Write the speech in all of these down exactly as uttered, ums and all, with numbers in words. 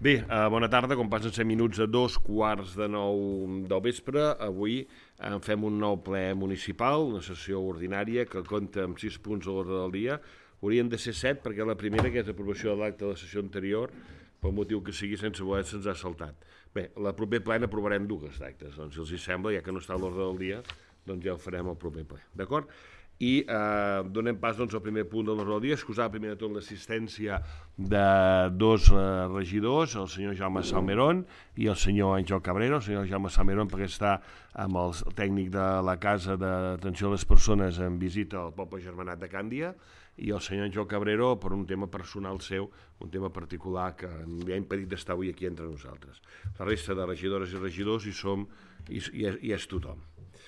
Bé, eh, bona tarda, com passen set minuts a dos quarts de nou del vespre, avui eh, fem un nou ple municipal, una sessió ordinària que compta amb sis punts a l'ordre del dia. Haurien de ser set perquè la primera, que és l'aprovació de l'acte de la sessió anterior, pel motiu que sigui sense voler se'ns ha saltat. Bé, la proper ple n'aprovarem dues d'actes, doncs si els hi sembla, ja que no està a l'ordre del dia, doncs ja ho farem al proper ple, d'acord? I eh, donem pas doncs, al primer punt de l'ordre del dia, excusar primer de tot l'assistència de dos eh, regidors, el senyor Jaume Salmerón i el senyor Àngel Cabrero. El senyor Jaume Salmerón perquè està amb el tècnic de la Casa d'Atenció a les Persones en visita al poble germanat de Càndia, i el senyor Àngel Cabrero per un tema personal seu, un tema particular que li ha impedit d'estar avui aquí entre nosaltres. La resta de regidores i regidors hi som i, i, i és tothom.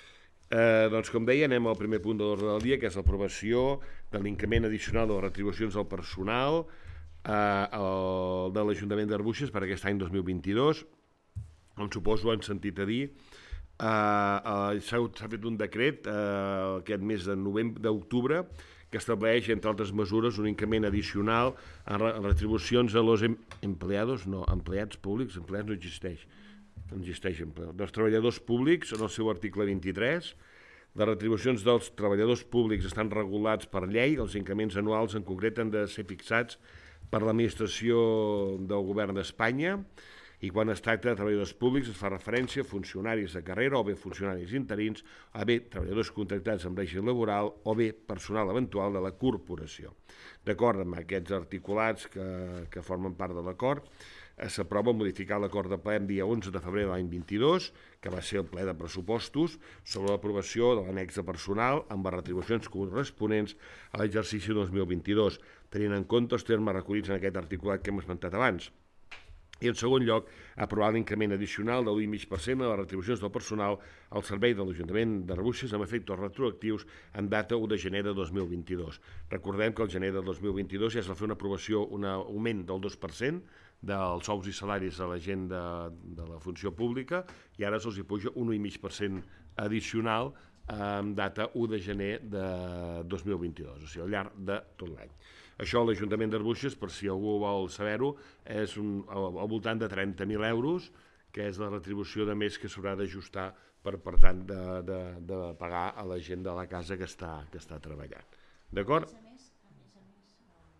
Eh, doncs com deia, anem al primer punt de l'ordre del dia, que és l'aprovació de l'increment addicional de les retribucions del personal eh, el, de l'Ajuntament d'Arbúcies per aquest any dos mil vint-i-dos. Com suposo han sentit a dir, eh, eh, s'ha fet un decret eh, aquest mes de novembre d'octubre que estableix, entre altres mesures, un increment addicional en retribucions a los em empleados, no, empleats públics, empleats no existeix, no existeix empleo, dels treballadors públics en el seu article vint-i-tres. Les retribucions dels treballadors públics estan regulats per llei, els increments anuals en concret han de ser fixats per l'administració del govern d'Espanya, i quan es tracta de treballadors públics es fa referència a funcionaris de carrera o bé funcionaris interins, a bé treballadors contractats en règim laboral o bé personal eventual de la corporació. D'acord amb aquests articulats que, que formen part de l'acord, s'aprova modificar l'acord de ple en dia onze de febrer de l'any vint-i-dos, que va ser el ple de pressupostos, sobre l'aprovació de l'annex de personal amb les retribucions corresponents a l'exercici dos mil vint-i-dos, tenint en compte els termes recollits en aquest articulat que hem esmentat abans. I en segon lloc, aprovar l'increment addicional de l'u coma cinc per cent de les retribucions del personal al servei de l'Ajuntament d'Arbúcies amb efectes retroactius en data u de gener de dos mil vint-i-dos. Recordem que el gener de dos mil vint-i-dos ja es va fer una aprovació, un augment del dos per cent dels sous i salaris de la gent de, de la funció pública, i ara se'ls hi puja un u coma cinc per cent addicional en data u de gener de dos mil vint-i-dos, o sigui, al llarg de tot l'any. Això a l'Ajuntament d'Arbúcies, per si algú vol saber-ho, és un, al, al voltant de trenta mil euros, que és la retribució de més que s'haurà d'ajustar per, per tant, de, de, de pagar a la gent de la casa que està, que està treballant. D'acord? A més a més, a més,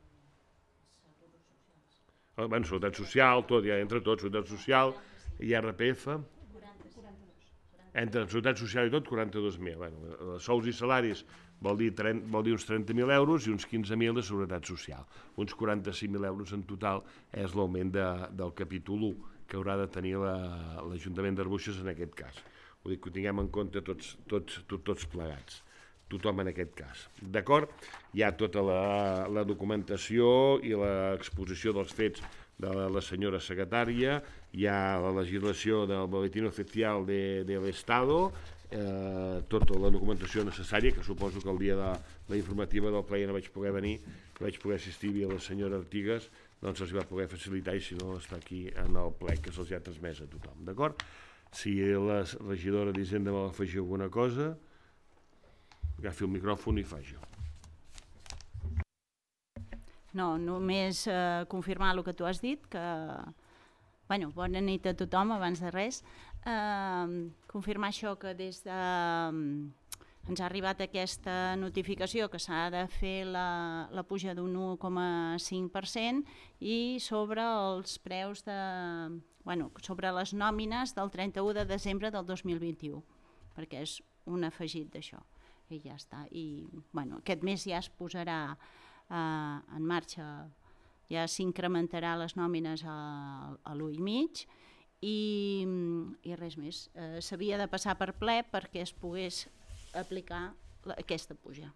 a... Bueno, Seguretat Social, tot, ja entre tots, Seguretat Social i I R P F, entre Seguretat Social i tot, quaranta-dos mil. Bueno, sous i salaris vol dir, vol dir uns trenta mil euros i uns quinze mil de Seguretat Social. Uns quaranta-cinc mil euros en total és l'augment de, del capítol u que haurà de tenir l'Ajuntament d'Arbúcies en aquest cas. Vull dir que ho tinguem en compte tots, tots, tots, tots plegats, tothom en aquest cas. D'acord? Hi ha tota la, la documentació i l'exposició dels fets de la, la senyora secretària, hi ha la legislació del Boletín Oficial de, de l'Estado, eh, tota la documentació necessària, que suposo que el dia de la informativa del ple ja no vaig poder venir, que vaig poder assistir a la senyora Artigas, doncs els va poder facilitar, i si no està aquí en el ple, que se'ls ha transmès a tothom, d'acord? Si la regidora d'Hisenda vol afegir alguna cosa, agafi el micròfon i faci-ho. No, només eh, confirmar el que tu has dit, que, bueno, bona nit a tothom, abans de res. Eh, confirmar això, que des de... Eh, ens ha arribat aquesta notificació que s'ha de fer la, la puja d'un u coma cinc per cent i sobre els preus de... Bueno, sobre les nòmines del trenta-u de desembre del dos mil vint-i-u, perquè és un afegit d'això. I ja està. I, bueno, aquest mes ja es posarà Uh, en marxa, ja s'incrementarà les nòmines a, a l'u coma cinc i, i res més. Uh, s'havia de passar per ple perquè es pogués aplicar la, aquesta puja.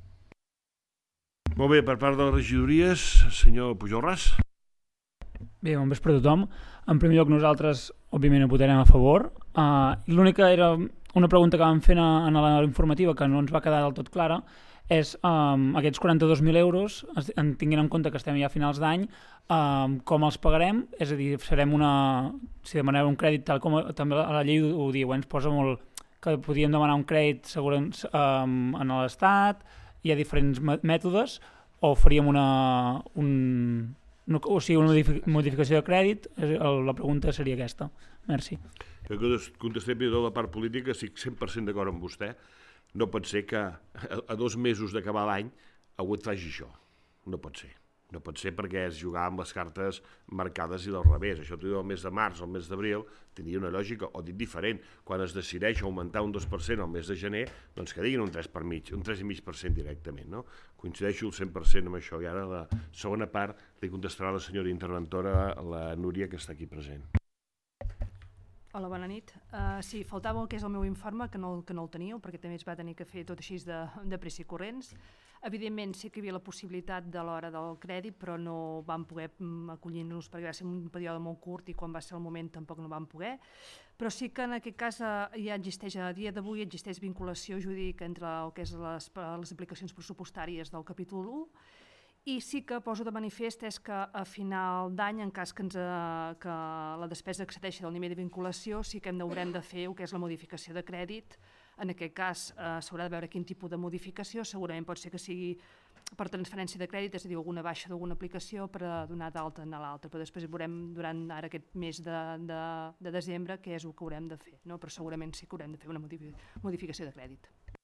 Molt bé, per part de les regidories, senyor Pujolràs. Bé, bon vespre a tothom. En primer lloc, nosaltres, òbviament, ho votarem a favor. Uh, L'única era una pregunta que vam fer en la informativa que no ens va quedar del tot clara, és um, aquests quaranta-dos mil euros, en tinguin en compte que estem ja a finals d'any, um, com els pagarem? És a dir, serem una... si demanem un crèdit, tal com també la llei ho, ho diu, ens posa molt que podíem demanar un crèdit segurament um, en l'Estat, hi ha diferents mètodes, o faríem una, un, no, o sigui, una modificació de crèdit, la pregunta seria aquesta. Merci. Jo contestaré primer de la part política, estic cent per cent d'acord amb vostè. No pot ser que a dos mesos d'acabar l'any algú et faci això. No pot ser. No pot ser perquè és jugar amb les cartes marcades i del revés. Això t'ho diu el mes de març o el mes d'abril, tindria una lògica, o dit diferent, quan es decideix augmentar un dos per cent al mes de gener, doncs que diguin un tres per mig, un tres coma cinc per cent directament, no? Coincideixo al cent per cent amb això. I ara la segona part li contestarà la senyora interventora, la Núria, que està aquí present. Hola, bona nit. Uh, sí, faltava el que és el meu informe, que no, que no el teníeu, perquè també es va tenir que fer tot així de, de pressa i corrents. Evidentment sí que hi havia la possibilitat de l'hora del crèdit, però no vam poder acollir-nos perquè va ser un període molt curt i quan va ser el moment tampoc no vam poder. Però sí que en aquest cas ja existeix, a dia d'avui existeix vinculació jurídica entre el que és les, les aplicacions pressupostàries del capítol u, i sí que poso de manifest és que a final d'any, en cas que, ens, que la despesa excedeixi del nivell de vinculació, sí que hem haurem de fer el que és la modificació de crèdit. En aquest cas eh, s'haurà de veure quin tipus de modificació, segurament pot ser que sigui per transferència de crèdit, és a dir, alguna baixa d'alguna aplicació per a donar d'alta a l'altra, però després veurem durant ara aquest mes de, de, de desembre què és el que haurem de fer, no? Però segurament sí que haurem de fer una modificació de crèdit.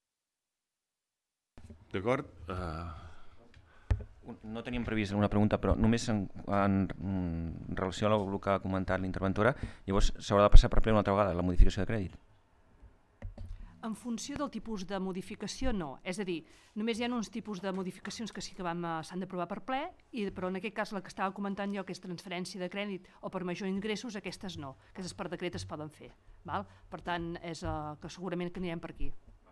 D'acord? Uh... No teníem previst una pregunta, però només en, en, en relació a el que ha comentat l'interventora, llavors s'haurà de passar per ple una altra vegada la modificació de crèdit? En funció del tipus de modificació, no. És a dir, només hi ha uns tipus de modificacions que sí que s'han d'aprovar per ple, i, però en aquest cas la que estava comentant jo, que és transferència de crèdit o per major ingressos, aquestes no. Aquestes per decret es poden fer. Val? Per tant, és uh, que segurament que anirem per aquí.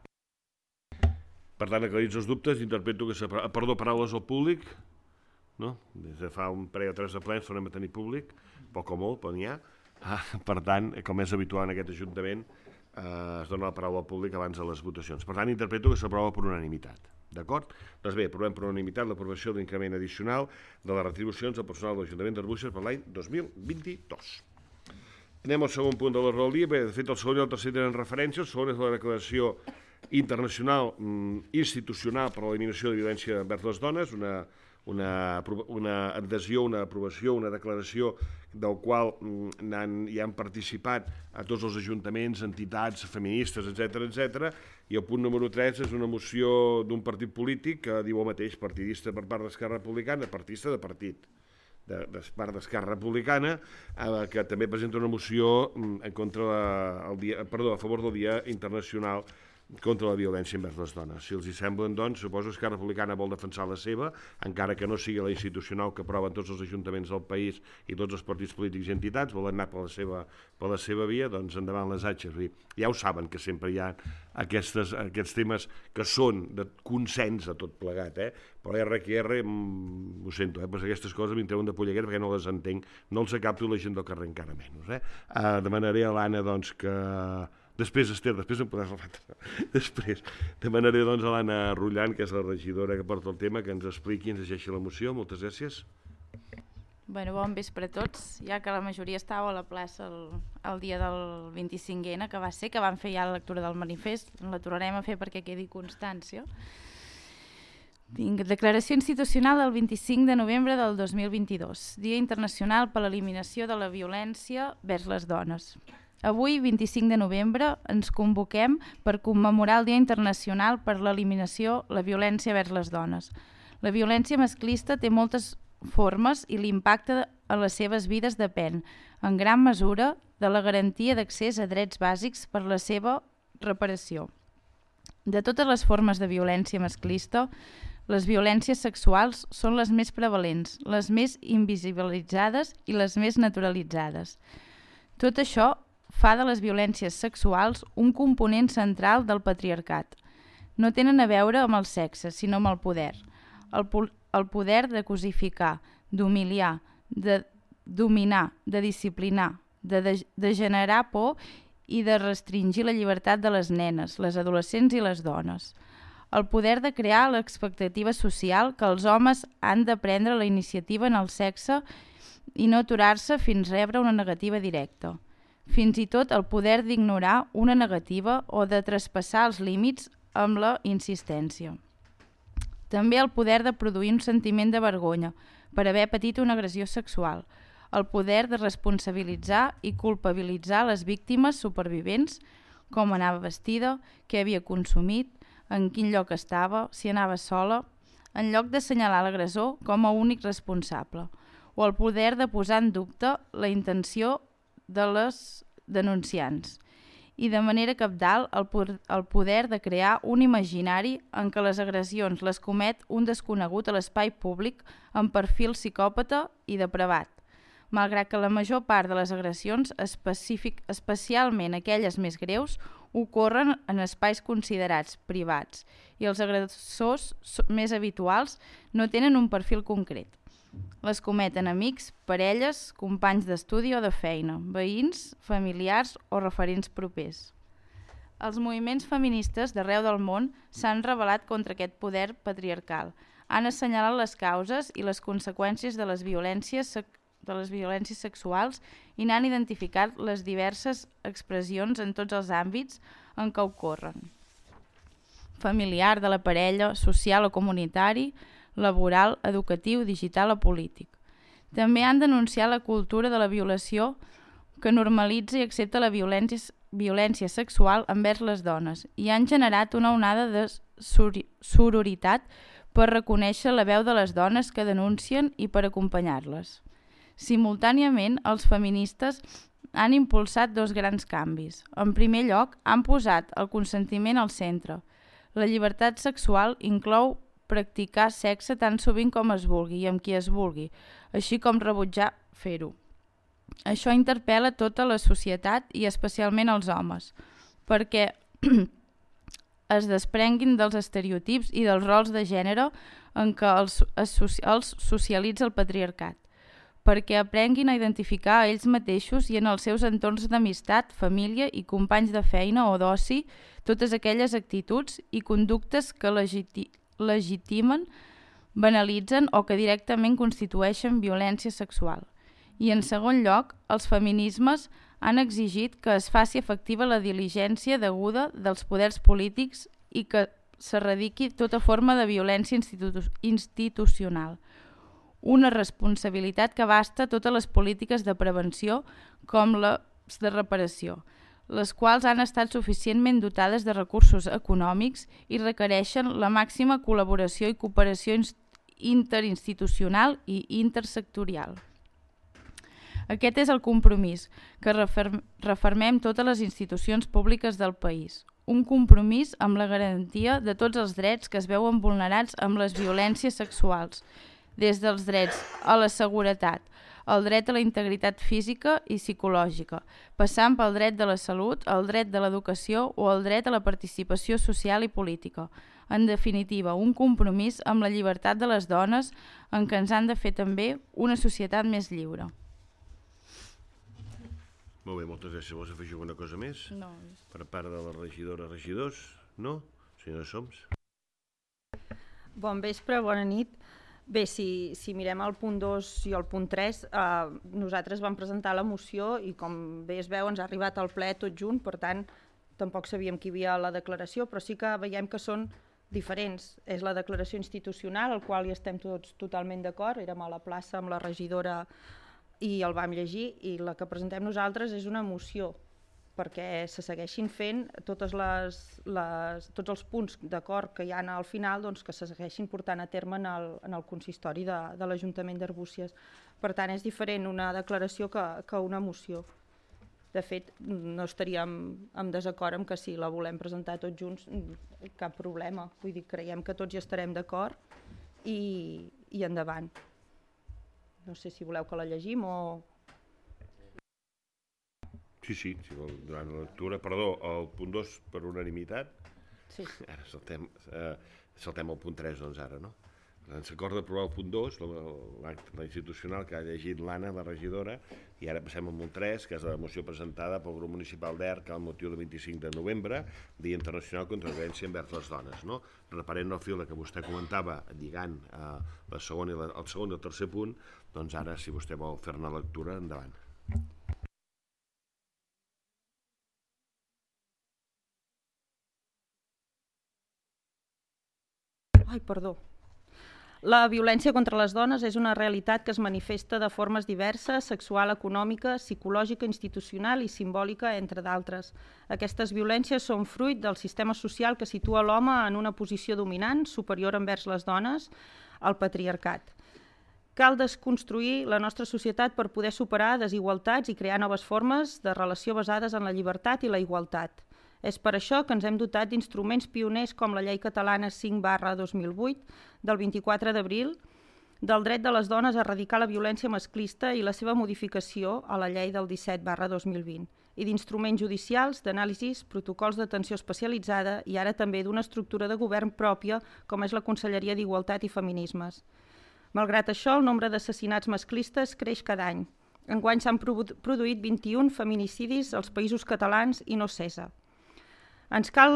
Per tant, aclarits els dubtes, interpreto que... Perdó, paraules al públic? No? Des de fa un parell o tres de plens tornem a tenir públic, poc o molt, però n'hi ha. Ah, per tant, com és habitual en aquest Ajuntament, eh, es dona la paraula al públic abans de les votacions. Per tant, interpreto que s'aprova per unanimitat. D'acord? Doncs bé, aprovem per unanimitat l'aprovació de l'increment addicional de les retribucions al personal de l'Ajuntament d'Arbúcies per l'any dos mil vint-i-dos. Anem al segon punt de l'ordre del dia. Bé, de fet, el segon i el tercer tenen referència. El segon és la declaració internacional institucional per a l'eliminació de violència envers les dones, una, una, una adhesió, una aprovació, una declaració del qual han, hi han participat a tots els ajuntaments, entitats, feministes, etcètera, etcètera. I el punt número tres és una moció d'un partit polític que diu el mateix, partidista per part d'Esquerra Republicana, partidista de partit, de, de part d'Esquerra Republicana, eh, que també presenta una moció en contra la, el dia, perdó, a favor del Dia Internacional contra la violència envers les dones. Si els hi semblen, doncs, suposo que Esquerra Republicana vol defensar la seva, encara que no sigui la institucional que aproven tots els ajuntaments del país i tots els partits polítics i entitats, volen anar per la seva, per la seva via, doncs endavant les atxes. Ja ho saben que sempre hi ha aquestes, aquests temes que són de consens a tot plegat, eh? Però R que R, ho sento, eh? Pues aquestes coses m'hi treuen de polleguera perquè no les entenc, no els acapto la gent del carrer encara menys. Eh? Uh, demanaré a l'Anna doncs, que... Després, Esther, després em podràs refletir. Després demanaré doncs, a l'Anna Rullant, que és la regidora que porta el tema, que ens expliqui i ens llegeixi la moció. Moltes gràcies. Bueno, bon vespre a tots, ja que la majoria estava a la plaça el, el dia del vint-i-cinc ena, que va ser, que van fer ja la lectura del manifest, la tornarem a fer perquè quedi constància. Declaració institucional del vint-i-cinc de novembre del dos mil vint-i-dos, Dia Internacional per a l'Eliminació de la Violència vers les Dones. Avui, vint-i-cinc de novembre, ens convoquem per commemorar el Dia Internacional per l'Eliminació de la Violència vers les Dones. La violència masclista té moltes formes i l'impacte a les seves vides depèn, en gran mesura, de la garantia d'accés a drets bàsics per la seva reparació. De totes les formes de violència masclista, les violències sexuals són les més prevalents, les més invisibilitzades i les més naturalitzades. Tot això fa de les violències sexuals un component central del patriarcat. No tenen a veure amb el sexe, sinó amb el poder. El, el poder de cosificar, d'humiliar, de dominar, de disciplinar, de, de, de generar por i de restringir la llibertat de les nenes, les adolescents i les dones. El poder de crear l'expectativa social que els homes han de prendre la iniciativa en el sexe i no aturar-se fins rebre una negativa directa. Fins i tot el poder d'ignorar una negativa o de traspassar els límits amb la insistència. També el poder de produir un sentiment de vergonya per haver patit una agressió sexual, el poder de responsabilitzar i culpabilitzar les víctimes supervivents, com anava vestida, què havia consumit, en quin lloc estava, si anava sola, en lloc d'assenyalar l'agressor com a únic responsable, o el poder de posar en dubte la intenció de les denunciants, i de manera cabdal el poder de crear un imaginari en què les agressions les comet un desconegut a l'espai públic amb perfil psicòpata i depravat, malgrat que la major part de les agressions, especialment aquelles més greus, ocorren en espais considerats privats i els agressors més habituals no tenen un perfil concret. Les cometen amics, parelles, companys d'estudi o de feina, veïns, familiars o referents propers. Els moviments feministes d'arreu del món s'han rebel·lat contra aquest poder patriarcal, han assenyalat les causes i les conseqüències de les violències de les violències sexuals i n'han identificat les diverses expressions en tots els àmbits en què ocorren. Familiar, de la parella, social o comunitari, laboral, educatiu, digital o polític. També han denunciat la cultura de la violació que normalitza i accepta la violència, violència sexual envers les dones i han generat una onada de sororitat per reconèixer la veu de les dones que denuncien i per acompanyar-les. Simultàniament, els feministes han impulsat dos grans canvis. En primer lloc, han posat el consentiment al centre. La llibertat sexual inclou practicar sexe tan sovint com es vulgui i amb qui es vulgui, així com rebutjar fer-ho. Això interpel·la tota la societat i especialment els homes, perquè es desprenguin dels estereotips i dels rols de gènere en què els, els socialitza el patriarcat, perquè aprenguin a identificar a ells mateixos i en els seus entorns d'amistat, família i companys de feina o d'oci totes aquelles actituds i conductes que legiti legitimen, banalitzen o que directament constitueixen violència sexual. I en segon lloc, els feminismes han exigit que es faci efectiva la diligència deguda dels poders polítics i que s'erradiqui tota forma de violència institu institucional. Una responsabilitat que abasta totes les polítiques de prevenció com les de reparació, les quals han estat suficientment dotades de recursos econòmics i requereixen la màxima col·laboració i cooperació interinstitucional i intersectorial. Aquest és el compromís que refermem totes les institucions públiques del país. Un compromís amb la garantia de tots els drets que es veuen vulnerats amb les violències sexuals, des dels drets a la seguretat, el dret a la integritat física i psicològica, passant pel dret de la salut, el dret de l'educació o el dret a la participació social i política. En definitiva, un compromís amb la llibertat de les dones en què ens han de fer també una societat més lliure. Molt bé, moltes gràcies. Vols afegir alguna cosa més? No. Per part de la regidora, regidors? No? Senyora Soms? Bon vespre, bona nit. Bé, si, si mirem el punt dos i el punt tres, eh, nosaltres vam presentar la moció i com bé es veu ens ha arribat al ple tot junt, per tant tampoc sabíem que hi havia la declaració, però sí que veiem que són diferents. És la declaració institucional, al qual hi estem tots totalment d'acord, érem a la plaça amb la regidora i el vam llegir, i la que presentem nosaltres és una moció perquè se segueixin fent totes les, les, tots els punts d'acord que hi ha al final, doncs, que se segueixin portant a terme en el, en el consistori de, de l'Ajuntament d'Arbúcies. Per tant, és diferent una declaració que, que una moció. De fet, no estaríem en desacord amb que si la volem presentar tots junts, cap problema. Vull dir, creiem que tots hi estarem d'acord i, i endavant. No sé si voleu que la llegim o... Sí, sí, si vol, durant la lectura, perdó, el punt dos per unanimitat. Sí. Ara saltem, eh, saltem el punt tres, doncs ara, no? Ens acorda d'aprovar el punt dos, l'acte institucional que ha llegit l'Anna, la regidora, i ara passem al punt tres, que és la moció presentada pel grup municipal d'Erc al motiu del vint-i-cinc de novembre, Dia Internacional contra la Violència envers les Dones, no? Reparent el fil que vostè comentava, lligant eh, la segona i la, el segon i el tercer punt, doncs ara, si vostè vol fer-ne lectura, endavant. Ai, perdó. La violència contra les dones és una realitat que es manifesta de formes diverses, sexual, econòmica, psicològica, institucional i simbòlica, entre d'altres. Aquestes violències són fruit del sistema social que situa l'home en una posició dominant, superior envers les dones, al patriarcat. Cal desconstruir la nostra societat per poder superar desigualtats i crear noves formes de relació basades en la llibertat i la igualtat. És per això que ens hem dotat d'instruments pioners com la Llei Catalana cinc barra dos mil vuit del vint-i-quatre d'abril, del dret de les dones a erradicar la violència masclista i la seva modificació a la Llei del disset barra dos mil vint, i d'instruments judicials, d'anàlisis, protocols d'atenció especialitzada i ara també d'una estructura de govern pròpia com és la Conselleria d'Igualtat i Feminismes. Malgrat això, el nombre d'assassinats masclistes creix cada any. Enguany s'han produït vint-i-un feminicidis als Països Catalans i no cessa. Ens cal,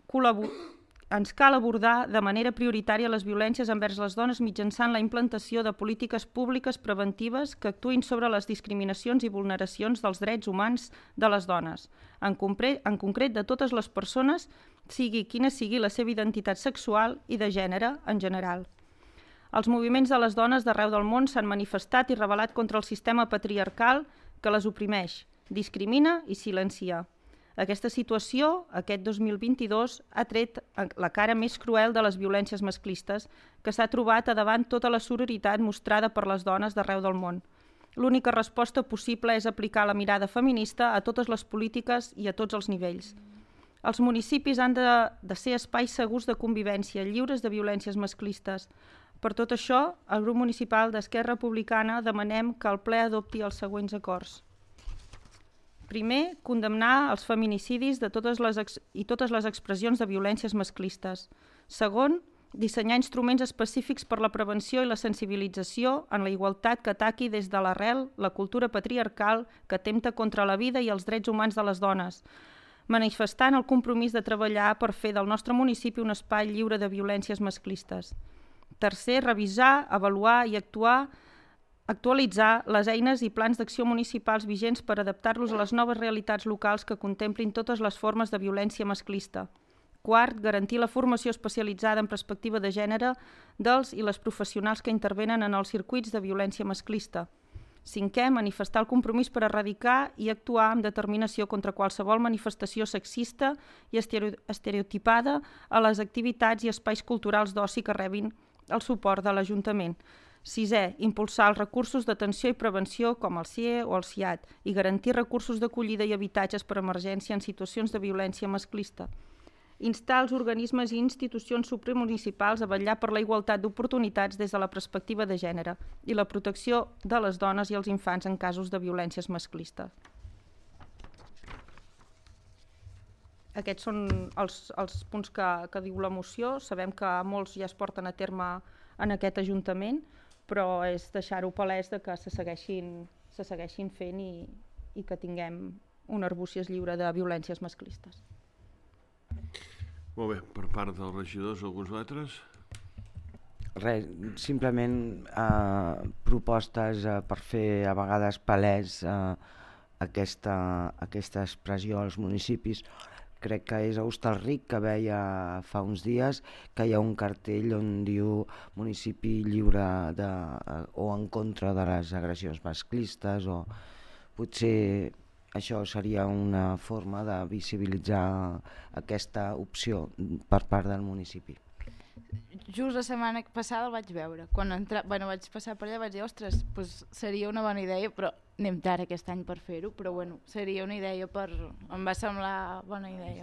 ens cal abordar de manera prioritària les violències envers les dones mitjançant la implantació de polítiques públiques preventives que actuïn sobre les discriminacions i vulneracions dels drets humans de les dones, en concret, en concret de totes les persones, sigui quina sigui la seva identitat sexual i de gènere en general. Els moviments de les dones d'arreu del món s'han manifestat i rebel·lat contra el sistema patriarcal que les oprimeix, discrimina i silencia. Aquesta situació, aquest dos mil vint-i-dos, ha tret la cara més cruel de les violències masclistes que s'ha trobat a davant tota la sororitat mostrada per les dones d'arreu del món. L'única resposta possible és aplicar la mirada feminista a totes les polítiques i a tots els nivells. Els municipis han de, de ser espais segurs de convivència, lliures de violències masclistes. Per tot això, el grup municipal d'Esquerra Republicana demanem que el ple adopti els següents acords. Primer, condemnar els feminicidis de totes les ex i totes les expressions de violències masclistes. Segon, dissenyar instruments específics per la prevenció i la sensibilització en la igualtat que ataqui des de l'arrel la cultura patriarcal que atempta contra la vida i els drets humans de les dones, manifestant el compromís de treballar per fer del nostre municipi un espai lliure de violències masclistes. Tercer, revisar, avaluar i actuar actualitzar les eines i plans d'acció municipals vigents per adaptar-los a les noves realitats locals que contemplin totes les formes de violència masclista. Quart, garantir la formació especialitzada en perspectiva de gènere dels i les professionals que intervenen en els circuits de violència masclista. Cinquè, manifestar el compromís per erradicar i actuar amb determinació contra qualsevol manifestació sexista i estereotipada a les activitats i espais culturals d'oci que rebin el suport de l'Ajuntament. Sisè, impulsar els recursos d'atenció i prevenció com el C I E o el C I A T i garantir recursos d'acollida i habitatges per emergència en situacions de violència masclista. Instar els organismes i institucions supramunicipals a vetllar per la igualtat d'oportunitats des de la perspectiva de gènere i la protecció de les dones i els infants en casos de violències masclistes. Aquests són els, els punts que, que diu la moció. Sabem que molts ja es porten a terme en aquest Ajuntament, però és deixar-ho palès de que se segueixin, se segueixin fent i, i que tinguem una Arbúcies lliure de violències masclistes. Molt bé, per part dels regidors, alguns altres? Res, simplement eh, propostes eh, per fer a vegades palès eh, aquesta, aquesta expressió als municipis. Crec que és a Hostalric, que veia fa uns dies que hi ha un cartell on diu municipi lliure de, o en contra de les agressions masclistes, o potser això seria una forma de visibilitzar aquesta opció per part del municipi. Just la setmana passada el vaig veure. Quan entra... bueno, vaig passar per allà i vaig dir, ostres, pues seria una bona idea, però anem tard aquest any per fer-ho, però bueno, seria una idea per... em va semblar bona idea.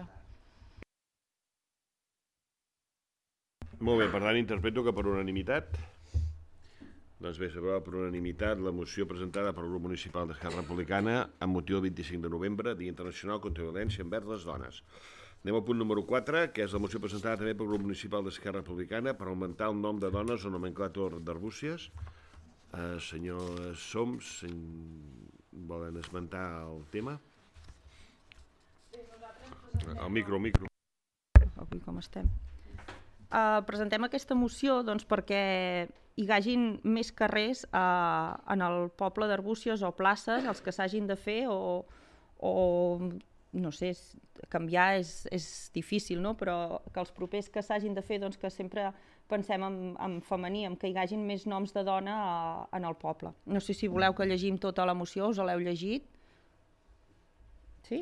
Molt bé, per tant, interpreto que per unanimitat. Doncs bé, s'aprova per unanimitat la moció presentada pel grup municipal d'Esquerra Republicana amb motiu del vint-i-cinc de novembre, Dia Internacional contra la Violència envers les Dones. Anem al punt número quatre, que és la moció presentada també pel grup municipal d'Esquerra Republicana per augmentar el nom de dones o nomenclàtor d'Arbúcies. Eh, senyor Soms, volen esmentar el tema? El micro, el micro. Avui com estem? Uh, presentem aquesta moció doncs, perquè hi hagin més carrers uh, en el poble d'Arbúcies o places, els que s'hagin de fer o, o no sé, canviar és, és difícil, no? Però que els propers que s'hagin de fer, doncs que sempre pensem en, en femení, en que hi hagin més noms de dona a, en el poble. No sé si voleu que llegim tota la moció, us l'heu llegit? Sí?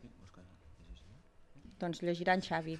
Doncs llegirà en Xavi.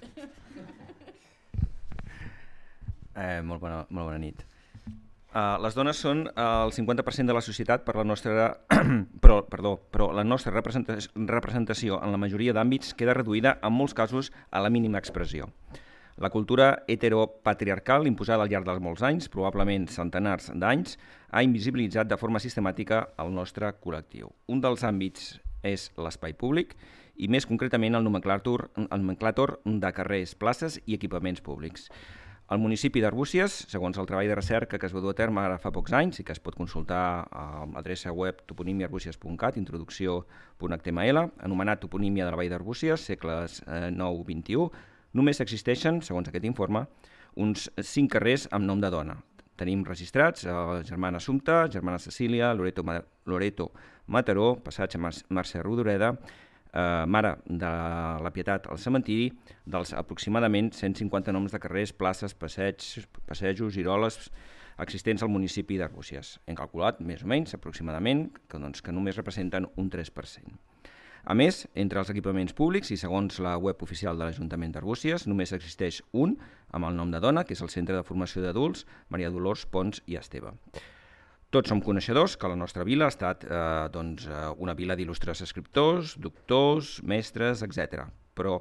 Eh, molt, bona, molt bona nit. Uh, les dones són el cinquanta per cent de la societat per la nostra, però, perdó, però la nostra representació, representació en la majoria d'àmbits queda reduïda en molts casos a la mínima expressió. La cultura heteropatriarcal imposada al llarg dels molts anys, probablement centenars d'anys, ha invisibilitzat de forma sistemàtica el nostre col·lectiu. Un dels àmbits és l'espai públic i més concretament el nomenclàtor, el nomenclàtor de carrers, places i equipaments públics. El municipi d'Arbúcies, segons el treball de recerca que es va dur a terme ara fa pocs anys i que es pot consultar a l'adreça web toponimia arbúcies punt cat, introducció punt h t m l, anomenat Toponímia de la Vall d'Arbúcies, segles nou vint i u, només existeixen, segons aquest informe, uns cinc carrers amb nom de dona. Tenim registrats a Germana Assumpta, Germana Cecília, Loreto, Loreto Mataró, Passatge Mercè Rodoreda, Uh, Mare de la Pietat al cementiri, dels aproximadament cent cinquanta noms de carrers, places, passeigs, passejos, giroles existents al municipi d'Arbúcies. Hem calculat, més o menys, aproximadament, que, doncs, que només representen un tres per cent. A més, entre els equipaments públics i segons la web oficial de l'Ajuntament d'Arbúcies, només existeix un amb el nom de dona, que és el Centre de Formació d'Adults Maria Dolors Pons i Esteve. Tots som coneixedors que la nostra vila ha estat eh, doncs, una vila d'il·lustres escriptors, doctors, mestres, etcètera. Però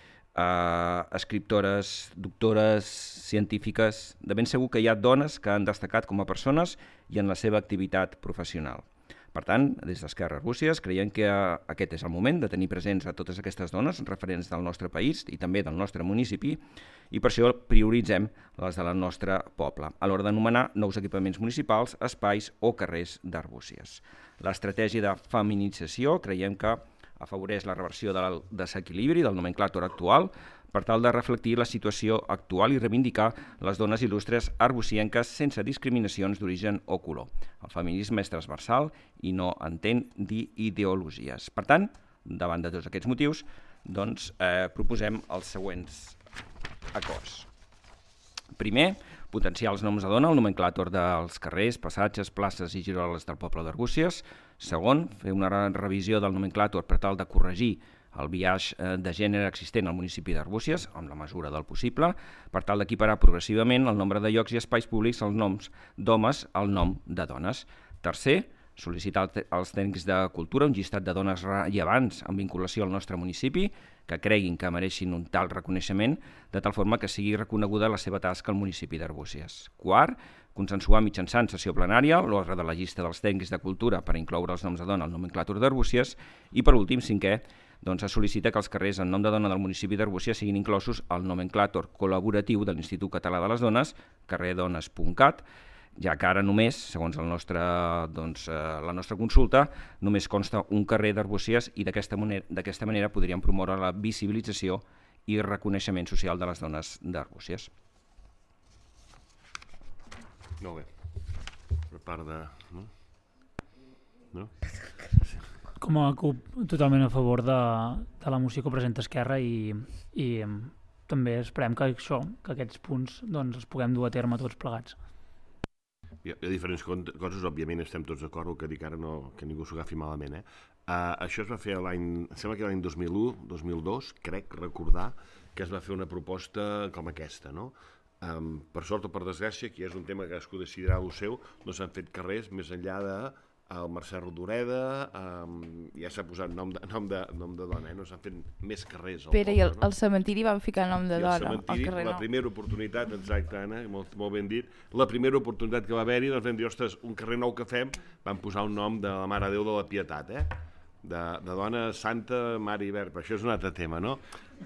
eh, escriptores, doctores, científiques, de ben segur que hi ha dones que han destacat com a persones i en la seva activitat professional. Per tant, des d'Esquerra Arbúcies creiem que aquest és el moment de tenir presents a totes aquestes dones referents del nostre país i també del nostre municipi i per això prioritzem les del nostre poble a l'hora d'anomenar nous equipaments municipals, espais o carrers d'Arbúcies. L'estratègia de feminització creiem que afavoreix la reversió del desequilibri del nomenclàtor actual per tal de reflectir la situació actual i reivindicar les dones il·lustres arbucienques sense discriminacions d'origen o color. El feminisme és transversal i no entén d'ideologies. Per tant, davant de tots aquests motius, doncs, eh, proposem els següents acords. Primer, potenciar els noms de dona al nomenclàtor dels carrers, passatges, places i giroles del poble d'Arbúcies. Segon, fer una revisió del nomenclàtor per tal de corregir el biaix de gènere existent al municipi d'Arbúcies, amb la mesura del possible, per tal d'equiparar progressivament el nombre de llocs i espais públics als noms d'homes al nom de dones. Tercer, sol·licitar als tècnics de cultura un llistat de dones rellevants en vinculació al nostre municipi, que creguin que mereixin un tal reconeixement, de tal forma que sigui reconeguda la seva tasca al municipi d'Arbúcies. Quart, consensuar mitjançant sessió plenària l'ordre de la llista dels tècnics de cultura per incloure els noms de dona al nomenclàtor d'Arbúcies. I per últim, cinquè, doncs es sol·licita que els carrers en nom de dona del municipi d'Arbúcies siguin inclosos al nomenclàtor col·laboratiu de l'Institut Català de les Dones, carrer dones punt cat, ja que ara només, segons el nostre, doncs, eh, la nostra consulta, només consta un carrer d'Arbúcies i d'aquesta manera, d'aquesta manera podríem promoure la visibilització i reconeixement social de les dones d'Arbúcies. Molt bé. Per part de... No? No? Com a CUP, totalment a favor de, de la moció que presenta Esquerra i, i també esperem que, això, que aquests punts doncs, els puguem dur a terme tots plegats. Hi ha, hi ha diferents coses, òbviament estem tots d'acord, que dic ara no, que ningú s'ho agafi malament. Eh? Uh, això es va fer l'any, sembla que l'any dos mil u, dos mil dos, crec recordar que es va fer una proposta com aquesta, no? Um, per sort o per desgràcia, que és un tema que cadascú decidirà el seu, no s'han fet carrers més enllà de el Mercè Rodoreda, um, ja s'ha posat nom de, nom de, nom de dona, eh? No s'han fet més carrers. Pere, i el, no? el cementiri van ficar nom de I dona. el cementiri, carrer, la no. primera oportunitat, exacte, Anna, molt, molt ben dit, la primera oportunitat que va haver-hi, doncs vam dir, ostres, un carrer nou que fem, vam posar un nom de la Mare de Déu de la Pietat, eh? de, de dona santa, mare i verb, això és un altre tema, no?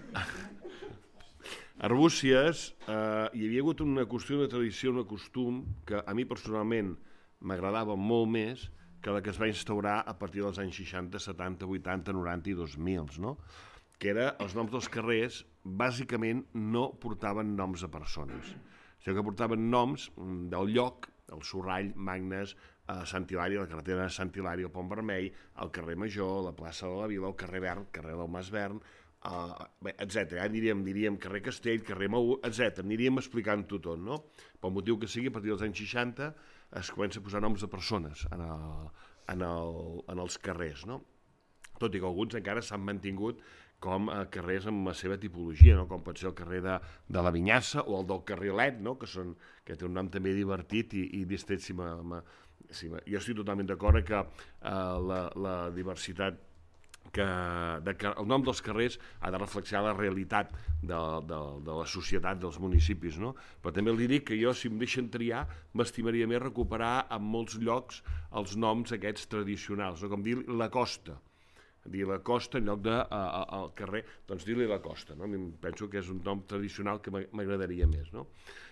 Arbúcies, eh, hi havia hagut una qüestió, una tradició, un costum que a mi personalment m'agradava molt més que la que es va instaurar a partir dels anys seixanta, setanta, vuitanta, noranta i dos mil, no? Que era els noms dels carrers bàsicament no portaven noms de persones, sinó que portaven noms del lloc, el Sorrall, Magnes, a Sant Hilari, la carretera de Sant Hilari, el Pont Vermell, el carrer Major, la plaça de la Vila, el carrer Vern, el carrer del Mas Vern, uh, etcètera. Ja diríem, diríem carrer Castell, carrer Maú, etcètera. Aniríem explicant-ho tot, no? Pel motiu que sigui, a partir dels anys seixanta es comença a posar noms de persones en, el, en, el, en els carrers, no? Tot i que alguns encara s'han mantingut com a carrers amb la seva tipologia, no? Com pot ser el carrer de, de la Vinyassa o el del Carrilet, no? que, són, que té un nom també divertit i, i distret. Si ma, ma, si ma, jo estic totalment d'acord que eh, la, la diversitat, que, de, que el nom dels carrers ha de reflexionar la realitat de, de, de la societat, dels municipis, no? Però també li dic que jo, si em deixen triar, m'estimaria més recuperar en molts llocs els noms aquests tradicionals, no? Com dir la Costa, dir la Costa en lloc de a, a, al carrer, doncs dir-li la Costa, no? Penso que és un nom tradicional que m'agradaria més, no?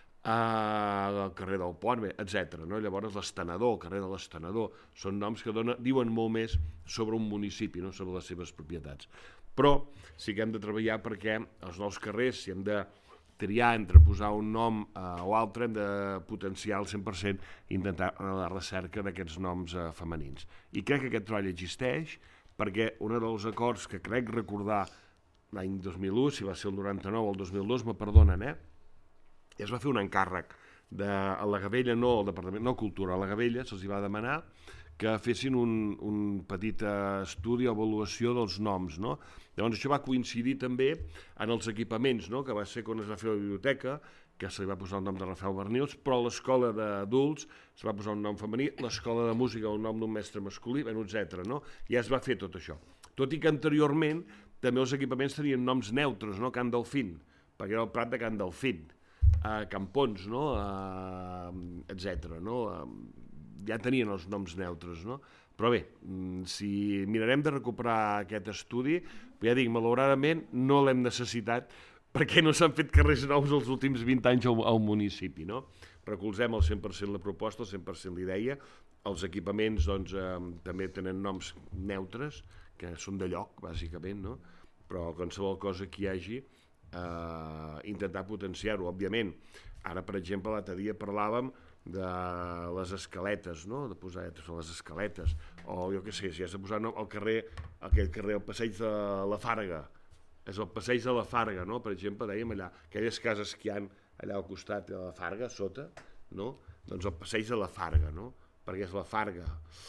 Uh, el carrer del Pont, etcètera. No? Llavors l'Estenedor, el carrer de l'Estenedor, són noms que dona, diuen molt més sobre un municipi, no? Sobre les seves propietats. Però sí que hem de treballar perquè els nous carrers, si hem de triar entre posar un nom uh, o altre, hem de potenciar al cent per cent intentar la recerca d'aquests noms uh, femenins. I crec que aquest treball existeix, perquè un dels acords que crec recordar l'any dos mil u, si va ser el noranta-nou o el dos mil dos, me perdonen, eh? I es va fer un encàrrec de, a la Gavella, no al Departament, no Cultura, a la Gavella se'ls va demanar que fessin un, un petit estudi o avaluació dels noms, no? Llavors això va coincidir també en els equipaments, no? Que va ser quan es va fer la biblioteca, que se li va posar el nom de Rafael Bernils, però a l'escola d'adults es va posar un nom femení, l'escola de música el nom d'un mestre masculí, etcètera. No? Ja es va fer tot això. Tot i que anteriorment també els equipaments tenien noms neutres, no? Can Delfín, perquè era el Prat de Can Delfín, uh, Campons, no? uh, etcètera. No? Uh, ja tenien els noms neutres, no? Però bé, si mirarem de recuperar aquest estudi, ja dic, malauradament no l'hem necessitat perquè no s'han fet carrers nous els últims vint anys al, al municipi, no? Recolzem al cent per cent la proposta, al cent per cent l'idea. Els equipaments doncs, eh, també tenen noms neutres, que són de lloc, bàsicament, no? Però qualsevol cosa que hi hagi, eh, intentar potenciar-ho, òbviament. Ara, per exemple, l'altre dia parlàvem de les escaletes, no? De posar les escaletes, o jo què sé, si has de posar no, al carrer, aquell carrer, el passeig de la Farga, és el passeig de la Farga, no? Per exemple, dèiem allà, aquelles cases que hi ha allà al costat de la Farga, sota, no? Doncs el passeig de la Farga, no? Perquè és la Farga.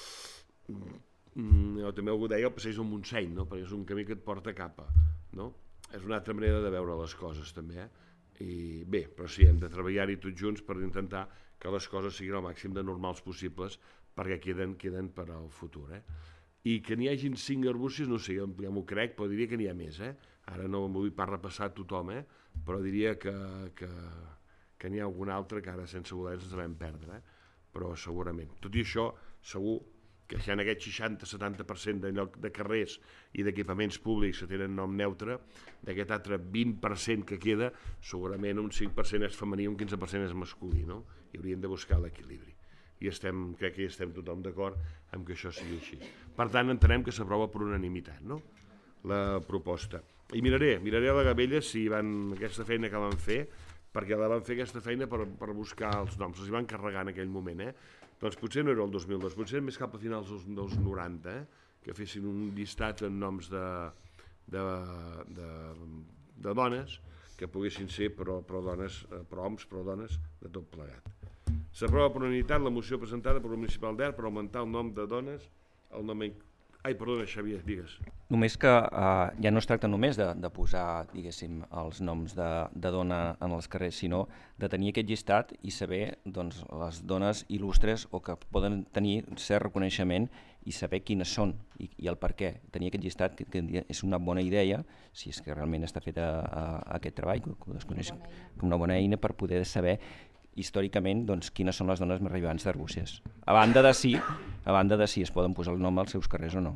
Mm, també algú deia el passeig del Montseny, no? Perquè és un camí que et porta cap a, no? És una altra manera de veure les coses, també, eh? I bé, però sí, hem de treballar-hi tots junts per intentar que les coses siguin el màxim de normals possibles perquè queden, queden per al futur, eh? I que n'hi hagin cinc arbúcies, no sé, ja m'ho crec, però diria que n'hi ha més, eh? Ara no em vull pas repassar tothom, eh? Però diria que, que, que n'hi ha algun altre que ara sense voler ens devem perdre, eh? Però segurament. Tot i això, segur que si hi ha aquest seixanta a setanta per cent de lloc de carrers i d'equipaments públics que tenen nom neutre, d'aquest altre vint per cent que queda, segurament un cinc per cent és femení i un quinze per cent és masculí, no? I hauríem de buscar l'equilibri. I estem, crec que hi estem tothom d'acord amb que això sigui així. Per tant, entenem que s'aprova per unanimitat, no? La proposta. I miraré, miraré a la Gavella si van aquesta feina que van fer, perquè la van fer aquesta feina per, per buscar els noms, els hi van carregar en aquell moment, eh? Doncs potser no era el dos mil dos, potser més cap a finals dels, dels noranta, eh? Que fessin un llistat amb noms de, de, de, de dones, que poguessin ser però, però dones, però homes, però dones, de tot plegat. S'aprova per unanimitat la moció presentada per el municipal d'Er per augmentar el nom de dones, el nom... Ai, perdona, Xavier, digues. Només que eh, ja no es tracta només de, de posar, diguéssim, els noms de, de dona en els carrers, sinó de tenir aquest llistat i saber doncs, les dones il·lustres o que poden tenir cert reconeixement i saber quines són i, i el per què. Tenir aquest llistat que, que és una bona idea, si és que realment està fet a, a, a aquest treball, que, que ho desconeixem, com una bona eina per poder saber històricament doncs, quines són les dones més rellevants d'Arbúcies. A banda de si, a banda de si es poden posar el nom als seus carrers o no.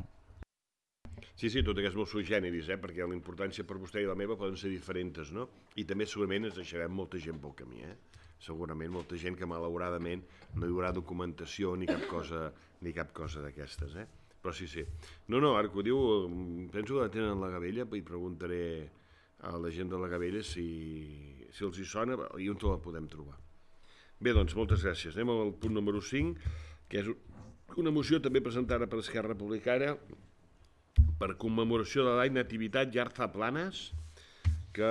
Sí, sí, tot i que és molt sui generis, eh? Perquè la importància per vostè i la meva poden ser diferents, no? I també segurament ens deixarem molta gent pel camí, eh? Segurament molta gent que malauradament no hi haurà documentació ni cap cosa, ni cap cosa d'aquestes, eh? Però sí, sí. No, no, ara que ho diu, penso que la tenen a la Gavella i preguntaré a la gent de la Gavella si, si els hi sona i on la podem trobar. Bé, doncs, moltes gràcies. Anem al punt número cinc, que és una moció també presentada per Esquerra Republicana per commemoració de l'any Nativitat Yarza Planas, que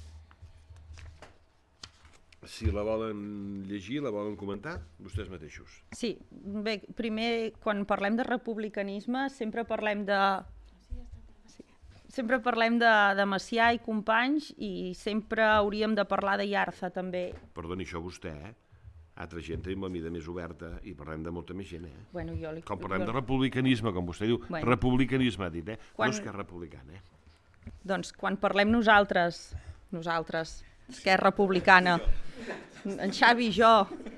si la volen llegir, la volen comentar, vostès mateixos. Sí, bé, primer, quan parlem de republicanisme, sempre parlem de... Sí. Sempre parlem de, de Macià i companys i sempre hauríem de parlar de Yarza, també. Perdoni, això vostè, eh? Altra gent tenim la mida més oberta i parlem de molta més gent, eh? Bueno, jo li... Com parlem jo... de republicanisme, com vostè diu, bueno. republicanisme ha dit, eh? Quan... No és que és republicana, eh? Doncs quan parlem nosaltres, nosaltres, Esquerra Republicana, en Xavi i jo,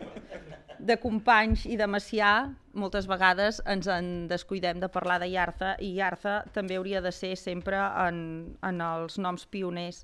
de companys i de Macià, moltes vegades ens en descuidem de parlar de Yarza, i Yarza també hauria de ser sempre en, en els noms pioners.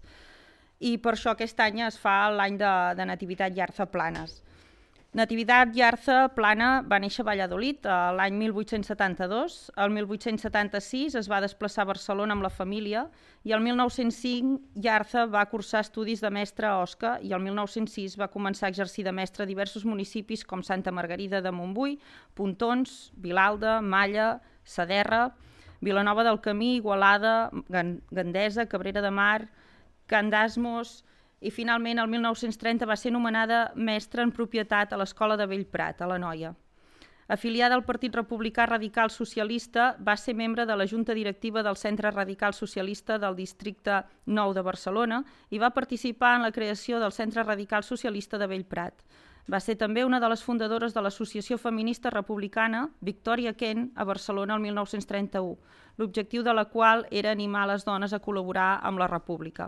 I per això aquest any es fa l'any de, de Nativitat Yarza Planas. Nativitat Yarza Plana va néixer a Valladolid l'any mil vuit-cents setanta-dos. El mil vuit-cents setanta-sis es va desplaçar a Barcelona amb la família i el mil nou-cents cinc Yarza va cursar estudis de mestre a Osca i el mil nou-cents sis va començar a exercir de mestre a diversos municipis com Santa Margarida de Montbui, Pontons, Vilalda, Malla, Saderra, Vilanova del Camí, Igualada, Gandesa, Cabrera de Mar, Can d'Asmos, i finalment el mil nou-cents trenta va ser nomenada mestra en propietat a l'Escola de Bellprat, a l'Anoia. Afiliada al Partit Republicà Radical Socialista, va ser membre de la Junta Directiva del Centre Radical Socialista del Districte nou de Barcelona i va participar en la creació del Centre Radical Socialista de Bellprat. Va ser també una de les fundadores de l'Associació Feminista Republicana Victòria Kent a Barcelona el mil nou-cents trenta-u, l'objectiu de la qual era animar les dones a col·laborar amb la República.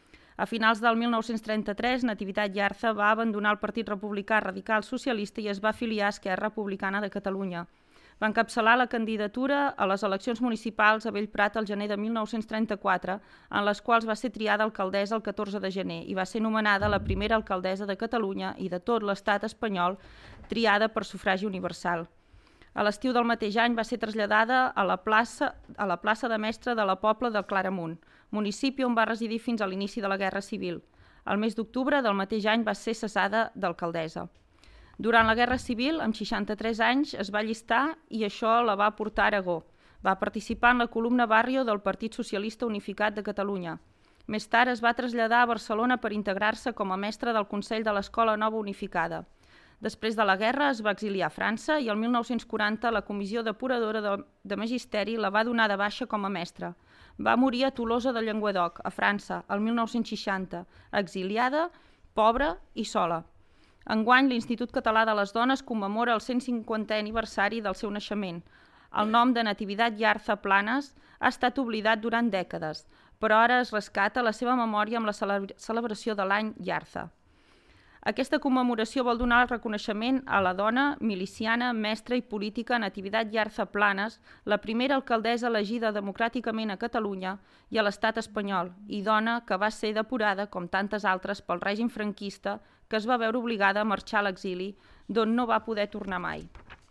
A finals del mil nou-cents trenta-tres, Nativitat Yarza va abandonar el Partit Republicà Radical Socialista i es va afiliar a Esquerra Republicana de Catalunya. Va encapçalar la candidatura a les eleccions municipals a Bellprat el gener de mil nou-cents trenta-quatre, en les quals va ser triada alcaldessa el catorze de gener i va ser nomenada la primera alcaldessa de Catalunya i de tot l'estat espanyol triada per sufragi universal. A l'estiu del mateix any va ser traslladada a la plaça, a la plaça de mestre de la Pobla del Claramunt, municipi on va residir fins a l'inici de la Guerra Civil. El mes d'octubre del mateix any va ser cessada d'alcaldessa. Durant la Guerra Civil, amb seixanta-tres anys, es va allistar i això la va portar a Aragó. Va participar en la columna Barrio del Partit Socialista Unificat de Catalunya. Més tard es va traslladar a Barcelona per integrar-se com a mestre del Consell de l'Escola Nova Unificada. Després de la guerra es va exiliar a França i el mil nou-cents quaranta la Comissió Depuradora de, de Magisteri la va donar de baixa com a mestra. Va morir a Tolosa de Llenguadoc, a França, el mil nou-cents seixanta, exiliada, pobra i sola. Enguany, l'Institut Català de les Dones commemora el cent cinquantè aniversari del seu naixement. El nom de Nativitat Yarza Planas ha estat oblidat durant dècades, però ara es rescata la seva memòria amb la celebració de l'any Yarza. Aquesta commemoració vol donar el reconeixement a la dona miliciana, mestra i política Nativitat Yarza Planas, la primera alcaldessa elegida democràticament a Catalunya i a l'estat espanyol, i dona que va ser depurada, com tantes altres, pel règim franquista, que es va veure obligada a marxar a l'exili, d'on no va poder tornar mai.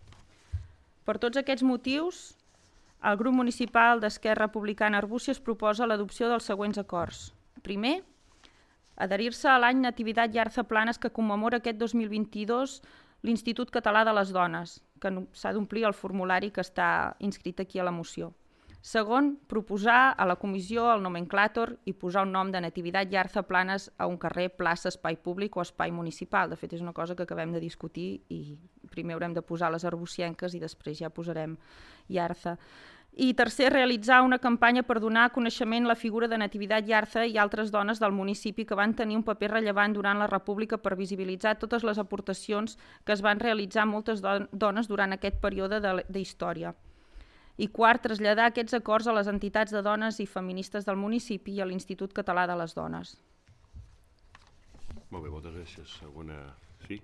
Per tots aquests motius, el grup municipal d'Esquerra Republicana Arbúcies proposa l'adopció dels següents acords. Primer, adherir-se a l'any Nativitat Yarza Planas que commemora aquest dos mil vint-i-dos l'Institut Català de les Dones, que s'ha d'omplir el formulari que està inscrit aquí a la moció. Segon, proposar a la comissió el nomenclàtor i posar un nom de Nativitat Yarza Planas a un carrer, plaça, espai públic o espai municipal. De fet, és una cosa que acabem de discutir i primer haurem de posar les arbucienques i després ja posarem Yarza. I tercer, realitzar una campanya per donar a coneixement la figura de Nativitat Yarza i altres dones del municipi que van tenir un paper rellevant durant la República per visibilitzar totes les aportacions que es van realitzar moltes dones durant aquest període d'història. I quart, traslladar aquests acords a les entitats de dones i feministes del municipi i a l'Institut Català de les Dones. Molt bé, moltes gràcies. Alguna... Sí?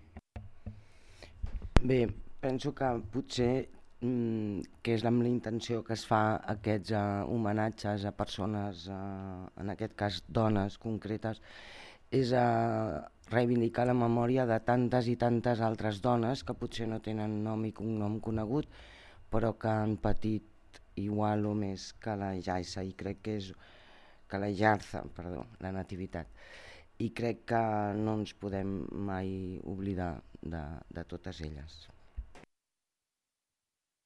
Bé, penso que potser que és amb la intenció que es fa aquests uh, homenatges a persones, uh, en aquest cas dones concretes, és uh, reivindicar la memòria de tantes i tantes altres dones que potser no tenen nom i cognom conegut, però que han patit igual o més que la Yarza, i crec que és que la Yarza, perdó, la Nativitat. I crec que no ens podem mai oblidar de, de totes elles.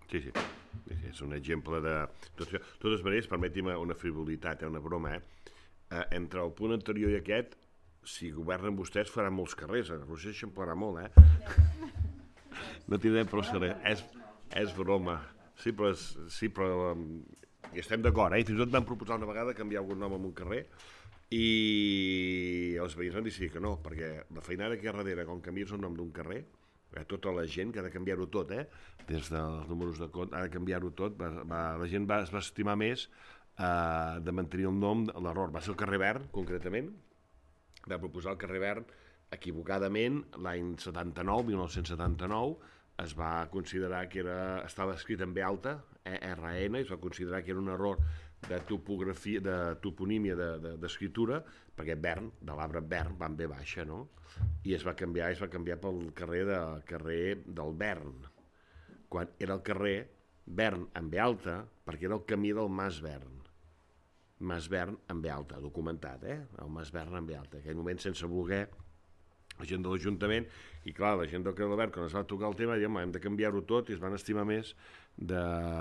Sí, sí. És un exemple de... Tot això. De totes maneres, permeti'm una frivolitat, eh, una broma, eh? eh? Entre el punt anterior i aquest, si governen vostès faran molts carrers, a Rússia eixamplarà molt, eh? No tindrem prou carrers. És, és broma. Sí, però... És, sí, però i estem d'acord, eh? Fins i tot vam proposar una vegada canviar algun nom en un carrer i els veïns van decidir que no, perquè la feinada que hi ha darrere, com canvies el nom d'un carrer, eh, tota la gent, que ha de canviar-ho tot, eh? Des dels números de compte, ha de canviar-ho tot, va, va, la gent va, es va estimar més eh, de mantenir el nom, l'error va ser el carrer Vern, concretament, va proposar el carrer Vern equivocadament l'any setanta-nou, mil nou-cents setanta-nou, es va considerar que era, estava escrit en B alta, E R N, i es va considerar que era un error de topografia, de toponímia d'escriptura, de, de, perquè Bern, de l'arbre Bern, va en B baixa, no? I es va canviar, es va canviar pel carrer, de, carrer del Bern, quan era el carrer Bern en B alta, perquè era el camí del Mas Bern. Mas Bern en B alta, documentat, eh? El Mas Bern en B alta. En aquell moment, sense voler, la gent de l'Ajuntament, i clar, la gent del carrer del Bern, quan es va tocar el tema, diem, hem de canviar-ho tot, i es van estimar més de,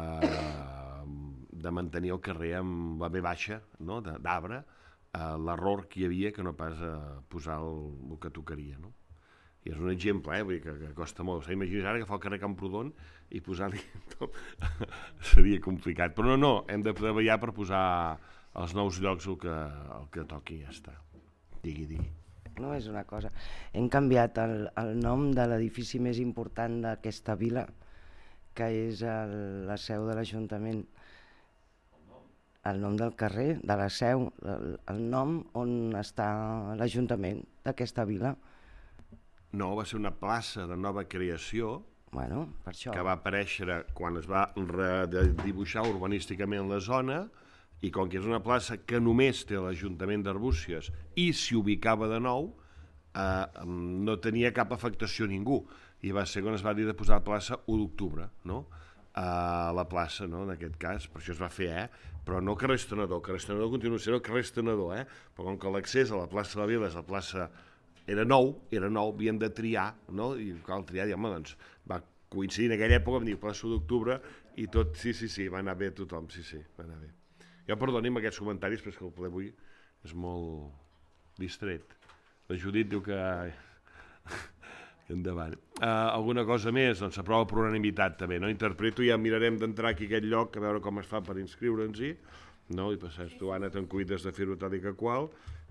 de mantenir el carrer amb la B baixa, no? D'arbre, eh, l'error que hi havia que no pas eh, posar el, el que tocaria, no? I és un exemple, eh? Vull dir que, que costa molt. S'imagina ara agafar el carrer Camprodon i posar-li tot. Seria complicat. Però no, no, hem de treballar per posar als nous llocs el que, el que toqui, ja està. Digui, digui. No, és una cosa. Hem canviat el, el nom de l'edifici més important d'aquesta vila, que és el, la seu de l'Ajuntament. El nom del carrer, de la seu, el, el nom on està l'Ajuntament d'aquesta vila. No, va ser una plaça de nova creació, bueno, per això. Que va aparèixer quan es va redibuixar urbanísticament la zona, i com que és una plaça que només té l'Ajuntament d'Arbúcies i s'hi ubicava de nou, eh, no tenia cap afectació a ningú. I va ser quan es va dir de posar la plaça u d'octubre, no? A la plaça, no? En aquest cas, per això es va fer, eh? Però no carrer Estenedor, carrer Estenedor continua sent el carrer Estenedor, eh? Però com que l'accés a la plaça de la Vila és la plaça... Era nou, era nou, havien de triar, no? I cal triar, i home, doncs, va coincidir en aquella època, em diu plaça u d'octubre, i tot, sí, sí, sí, va anar bé a tothom, sí, sí, va anar bé. Jo perdoni'm aquests comentaris, però és que el ple avui és molt distret. La Judit diu que... Endavant. Uh, alguna cosa més? Doncs s'aprova per unanimitat també, no? Interpreto, ja mirarem d'entrar aquí a aquest lloc, a veure com es fa per inscriure'ns-hi, no? I passar, tu, Anna, te'n cuides de fer-ho tal i que qual,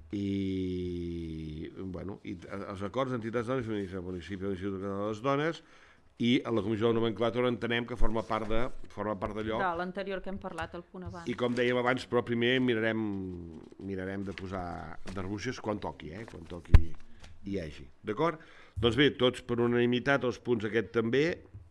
i, bueno, i els acords d'entitats dones, el municipi de l'Institut de les Dones, i a la comissió de nomenclàtora entenem que forma part de forma part d'allò. De l'anterior que hem parlat, el punt abans. I com dèiem abans, però primer mirarem mirarem de posar d'Arbúcies quan toqui, eh? Quan toqui hi hagi. D'acord? Doncs bé, tots per unanimitat, els punts aquest també.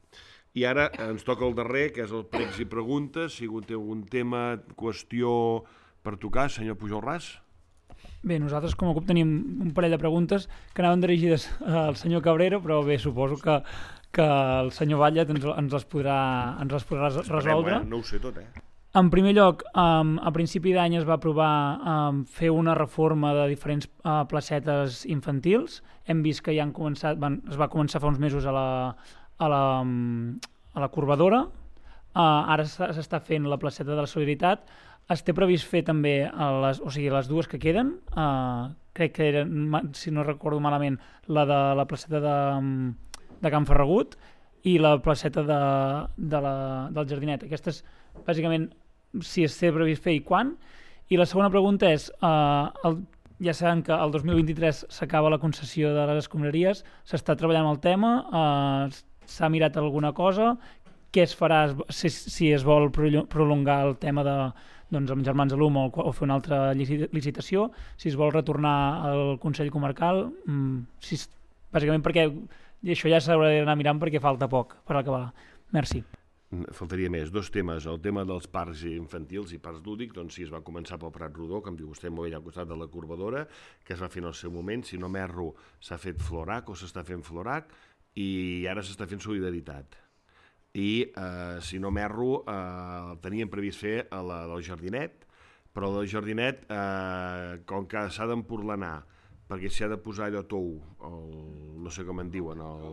I ara ens toca el darrer, que és el pregs i preguntes. Si té algun tema, qüestió per tocar, senyor Pujol Ras. Bé, nosaltres com a CUP tenim un parell de preguntes que anaven dirigides al senyor Cabrera, però bé, suposo que que el senyor Batlle ens, ens les podrà, ens les podrà resoldre. Eh? No ho sé tot, eh? En primer lloc, um, a principi d'any es va aprovar um, fer una reforma de diferents uh, placetes infantils. Hem vist que ja han començat, van, es va començar fa uns mesos a la, a la, um, a la Corbadora. Uh, ara s'està fent la placeta de la Solidaritat. Es té previst fer també les, o sigui, les dues que queden. Uh, crec que eren, si no recordo malament, la de la placeta de... Um, de Can Ferragut i la placeta de, de la, del Jardinet. Aquestes, bàsicament, si es té previst fer i quan. I la segona pregunta és, eh, el, ja sabem que el dos mil vint-i-tres s'acaba la concessió de les escombraries, s'està treballant el tema, eh, s'ha mirat alguna cosa, què es farà si, si es vol prolongar el tema de, doncs, amb Germans de l'Hum o, o fer una altra licitació, si es vol retornar al Consell Comarcal, mm, si, bàsicament perquè i això ja s'haurà d'anar mirant perquè falta poc per acabar. Merci. Faltaria més. Dos temes. El tema dels parcs infantils i parcs lúdics, doncs sí, es va començar pel Prat Rodó, com diu vostè molt bé, al costat de la Corbadora, que es va fer en el seu moment. Si no m'erro, s'ha fet Florac o s'està fent Florac i ara s'està fent Solidaritat. I, eh, si no m'erro, eh, teníem previst fer a la del Jardinet, però el Jardinet, eh, com que s'ha d'empurlanar, perquè s'hi ha de posar allò tou, el, no sé com en diuen, el,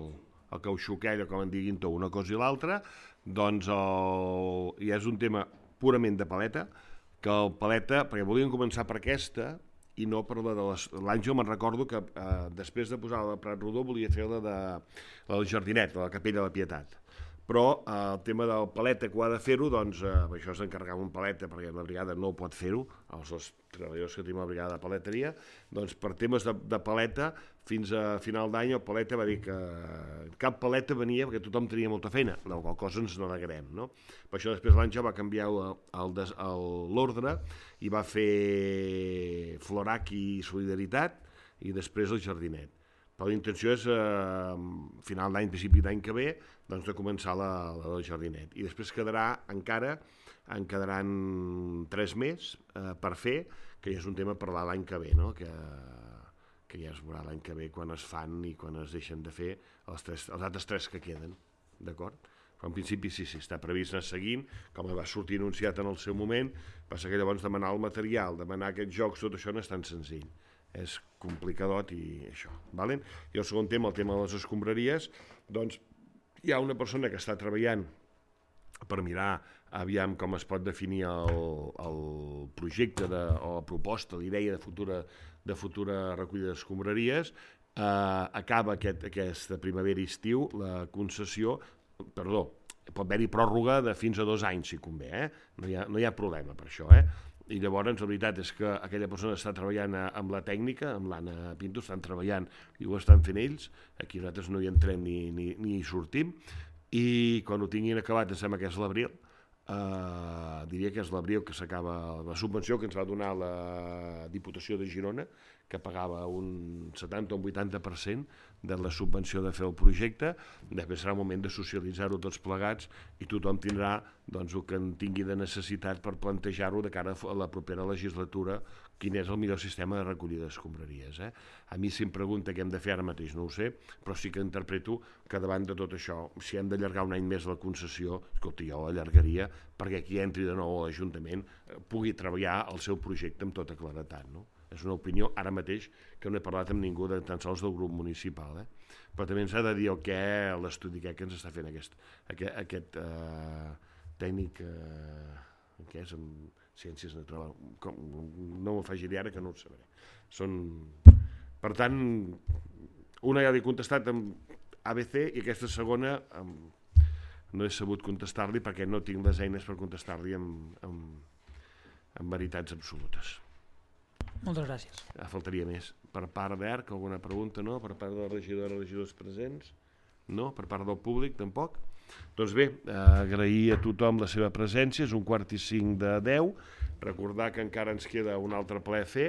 el cauxú aquell, com en diguin tot, una cosa i l'altra, doncs el... ja és un tema purament de paleta, que el paleta, perquè volien començar per aquesta i no per la de les... L'Àngel me'n recordo que eh, després de posar la de Prat Rodó volia fer la, de, la del Jardinet, la de la Capella de la Pietat. Però eh, el tema del paleta que ho ha de fer-ho, doncs eh, això s'encarregava un paleta perquè la brigada no pot fer-ho, els dos treballadors que tenim a la brigada de paleteria, doncs per temes de, de paleta, fins a final d'any el paleta va dir que cap paleta venia perquè tothom tenia molta feina, la qual cosa ens n'alegrem, no? Per això després l'Àngel va canviar l'ordre i va fer Florac i Solidaritat i després el Jardinet. Però la intenció és, eh, final d'any, principi d'any que ve, doncs de començar la, la del Jardinet. I després quedarà encara, en quedaran tres més eh, per fer, que ja és un tema per l'any que ve, no? que, que ja es veurà l'any que ve quan es fan i quan es deixen de fer els, tres, els altres tres que queden, d'acord? Però en principi sí, sí, està previst anar seguint, com va sortir anunciat en el seu moment, passa que llavors demanar el material, demanar aquests jocs, tot això no és tan senzill. És complicadot i això, vale? I el segon tema, el tema de les escombraries, doncs hi ha una persona que està treballant per mirar aviam com es pot definir el, el projecte de, o la proposta, la idea de futura, de futura recollida d'escombraries. Eh, acaba aquest, aquesta primavera-estiu la concessió, perdó, pot haver-hi pròrroga de fins a dos anys si convé, eh? no, hi ha, no hi ha problema per això, eh? I llavors la veritat és que aquella persona està treballant amb la tècnica, amb l'Anna Pinto, estan treballant i ho estan fent ells, aquí nosaltres no hi entrem ni, ni, ni hi sortim, i quan ho tinguin acabat, em sembla que és l'abril, eh, diria que és l'abril que s'acaba la subvenció que ens va donar la Diputació de Girona, que pagava un setanta o un vuitanta per cent de la subvenció de fer el projecte. Després serà el moment de socialitzar-ho tots plegats i tothom tindrà doncs, el que en tingui de necessitat per plantejar-ho de cara a la propera legislatura quin és el millor sistema de recollida d'escombraries. Eh? A mi si em pregunta què hem de fer ara mateix no ho sé, però sí que interpreto que davant de tot això, si hem d'allargar un any més la concessió, escolta, jo l'allargaria perquè qui entri de nou a l'Ajuntament pugui treballar el seu projecte amb tota claretat, no? És una opinió ara mateix que no he parlat amb ningú de, tan sols del grup municipal, eh? Però també ens ha de dir el que l'estudi que ens està fent aquest, aquest, aquest eh, tècnic eh, que és en ciències naturals, com, no m'ho faci dir ara que no ho sabré. Són, per tant, una ja l'he contestat amb A B C i aquesta segona amb, no he sabut contestar-li perquè no tinc les eines per contestar-li amb, amb, amb veritats absolutes. Moltes gràcies. Ja faltaria més. Per part d'E R C, alguna pregunta, no? Per part de la regidora i regidors presents? No? Per part del públic, tampoc? Doncs bé, agrair a tothom la seva presència, és un quart i cinc de deu. Recordar que encara ens queda un altre ple a fer,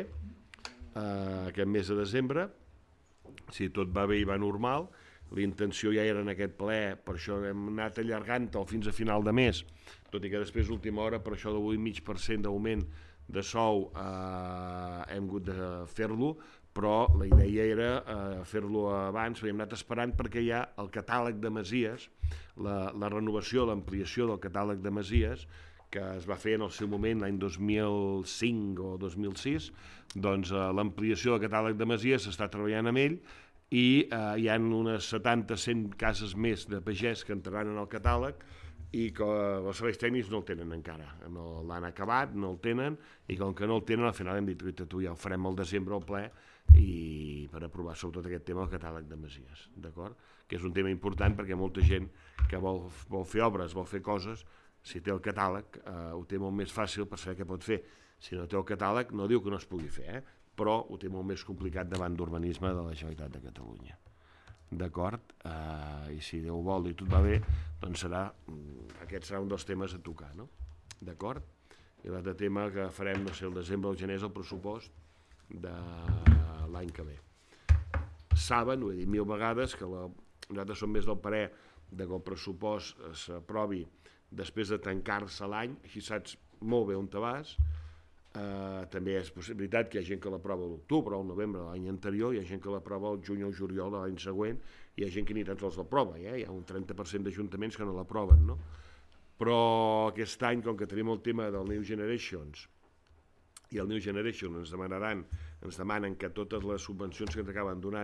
eh, aquest mes de desembre. Si tot va bé i va normal, la intenció ja era en aquest ple, per això hem anat allargant-ho fins a final de mes, tot i que després, última hora, per això del vuit coma cinc per cent d'augment de sou eh, hem hagut de fer-lo, però la idea era eh, fer-lo abans, hem anat esperant perquè hi ha el catàleg de masies, la, la renovació, l'ampliació del catàleg de masies, que es va fer en el seu moment l'any dos mil cinc o dos mil sis, doncs eh, l'ampliació del catàleg de masies s'està treballant amb ell i eh, hi ha unes setanta a cent cases més de pagès que entraran en el catàleg i que els serveis tècnics no el tenen encara, no l'han acabat, no el tenen, i com que no el tenen, al final hem dit que tu ja ho farem al desembre al ple i per aprovar sobretot aquest tema del catàleg de masies, d'acord? Que és un tema important perquè molta gent que vol, vol fer obres, vol fer coses, si té el catàleg eh, ho té molt més fàcil per saber què pot fer. Si no té el catàleg no diu que no es pugui fer, eh? Però ho té molt més complicat davant d'urbanisme de la Generalitat de Catalunya. D'acord? Uh, I si Déu vol i tot va bé, doncs serà, aquest serà un dels temes a tocar, no? D'acord? I l'altre tema que farem, no sé, el desembre o el gener és el pressupost de l'any que ve. Saben, ho he dit mil vegades, que la, nosaltres som més del parer de que el pressupost s'aprovi després de tancar-se l'any, així saps molt bé on te vas. Uh, també és possibilitat que hi ha gent que l'aprova a l'octubre o al novembre de l'any anterior, hi ha gent que l'aprova al juny o al juliol de l'any següent, i hi ha gent que ni tan sols l'aprova, eh? Hi ha un trenta per cent d'ajuntaments que no l'aproven, no? Però aquest any, com que tenim el tema del New Generations i el New Generation ens demanaran, ens demanen que totes les subvencions que ens acaben donant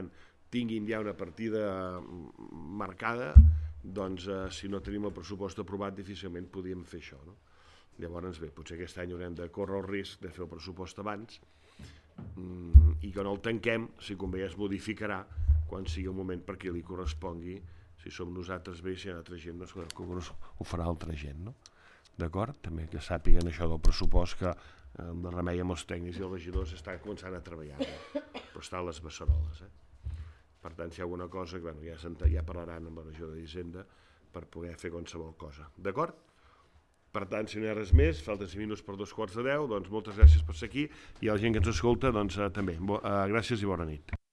tinguin ja una partida marcada, doncs eh, si no tenim el pressupost aprovat difícilment podíem fer això, no? Llavors bé, potser aquest any haurem de córrer el risc de fer el pressupost abans mm, i quan el tanquem, si convé es modificarà quan sigui el moment per qui li correspongui, si som nosaltres bé, si hi ha altra gent, doncs ho farà altra gent, no? D'acord? També que sàpiguen això del pressupost, que eh, de remei amb els tècnics i els regidors estan començant a treballar, no? Però estan les beceroles, eh? Per tant, si hi ha alguna cosa, bueno, ja, ja parlaran amb la regió d'Hisenda per poder fer qualsevol cosa. D'acord? Per tant, si no hi ha res més, falten cinc minuts per dos quarts de deu, doncs moltes gràcies per ser aquí i a la gent que ens escolta, doncs eh, també. Bo, eh, gràcies i bona nit.